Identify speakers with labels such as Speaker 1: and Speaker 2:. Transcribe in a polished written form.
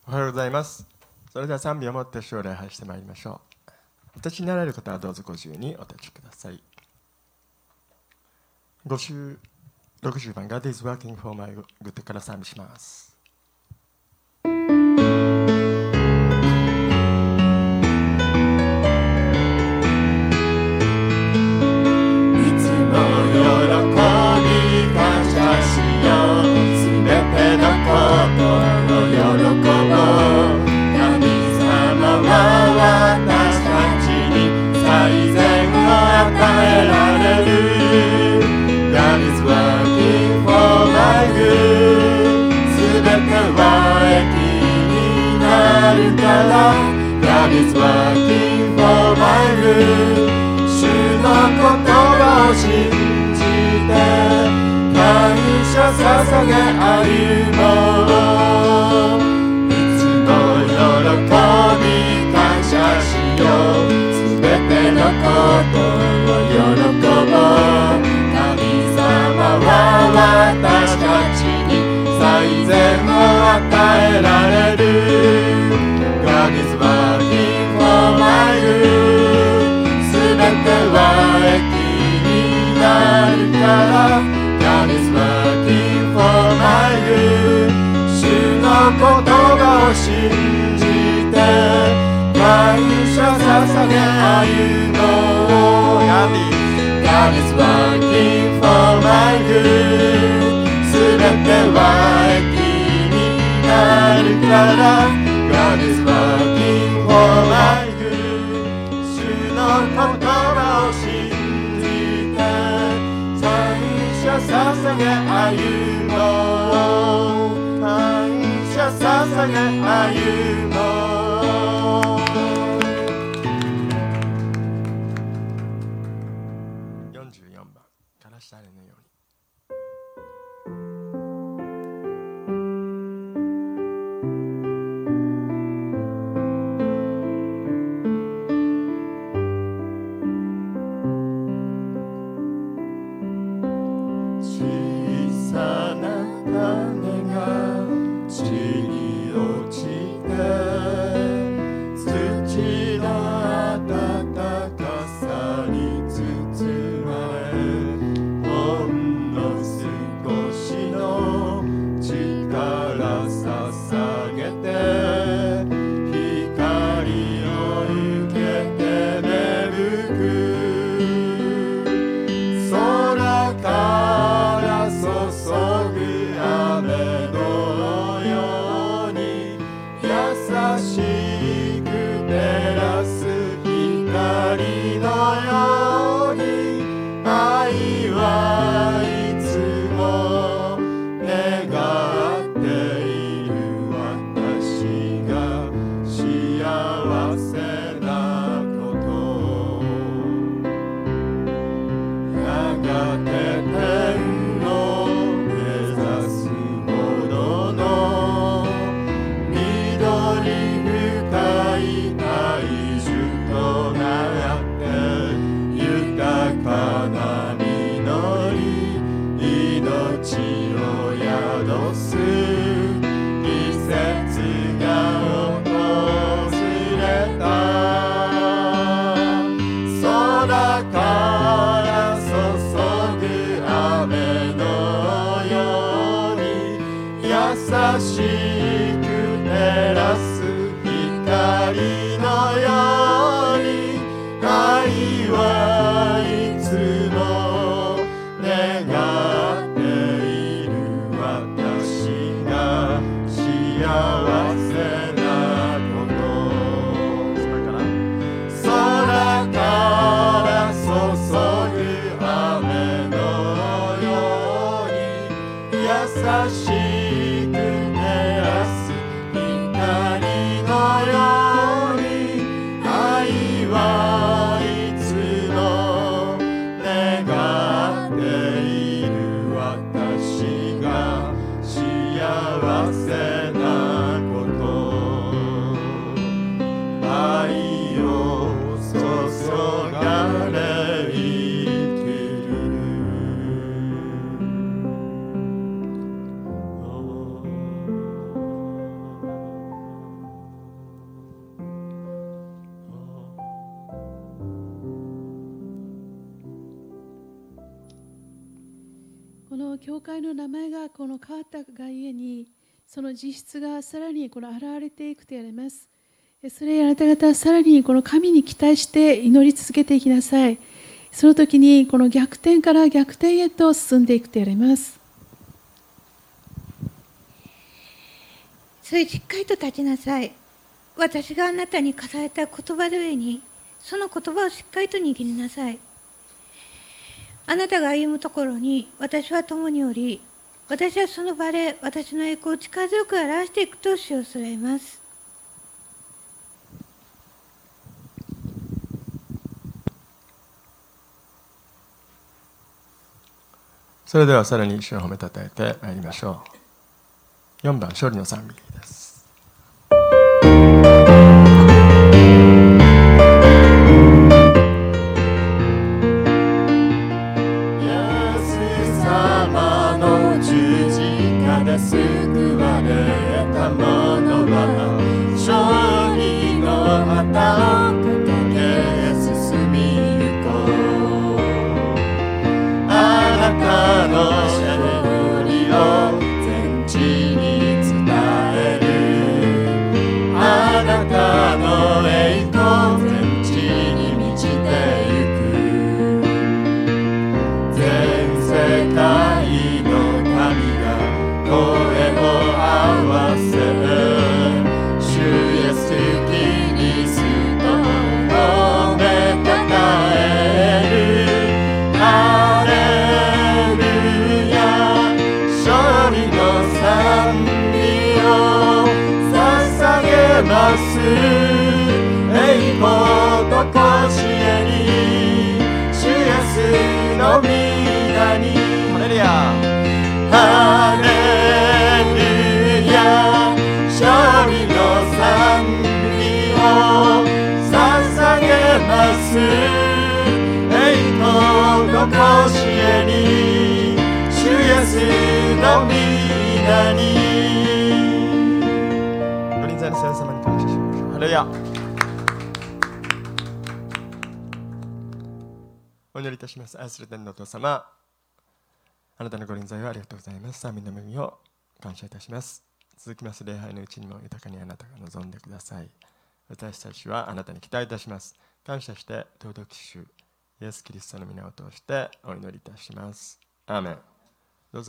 Speaker 1: おはようございます。それでは賛美をもって主を礼拝してまいりましょう。お立ちになられる方はどうぞご自由にお立ちください。60番 God is working for my good から賛美します。
Speaker 2: God is working for my good 主の言葉を信じて感謝捧げ歩もういつも喜び感謝しようすべてのことを喜ぼう神様は私たちに最善を与えられるGod is working for my good すべては益になるから God is working for my good 主の言葉を信じて感謝捧げ歩もう God is working for my good すべては益になるから God is working for my good 主の言葉を信じて感謝捧げ歩もう感謝捧げ歩も
Speaker 1: 44番からしたれのように
Speaker 3: 教会の名前がこの変わったがゆえに、その実質がさらにこの現れていくと言われます。それあなた方はさらにこの神に期待して祈り続けていきなさい。その時にこの逆転から逆転へと進んでいくと言われます。
Speaker 4: それしっかりと立ちなさい。私があなたに課された言葉の上に、その言葉をしっかりと握りなさい。あなたが歩むところに私は共におり、私はその場で私の栄光を力強く表していくと主を恐れます。
Speaker 1: それではさらに主を褒めたたえてまいりましょう。4番勝利の賛美です。
Speaker 2: 救われた者は勝利の旗を掲げ進みゆこう。あなたの勝利を全地に伝える。あなたの栄光全地に満ちてゆく。全世界の神が声を合わせ主イエスキリストを褒めたたえる。ハレルヤ勝利の賛美を捧げます。栄光と甲子園に主イエスの皆にハレルヤハレルヤ勝利の賛美を捧げます。栄光の甲子園に主イエスの皆に。
Speaker 1: ご臨在の聖様に感謝しましょう。ハレルヤ。お祈りいたします。愛する天のお父様、あなたのご臨在をありがとうございます。神の恵みを感謝いたします。続きます礼拝のうちにも豊かにあなたが望んでください。私たちはあなたに期待いたします。感謝して尊き主イエス・キリストの皆を通してお祈りいたします。アーメン。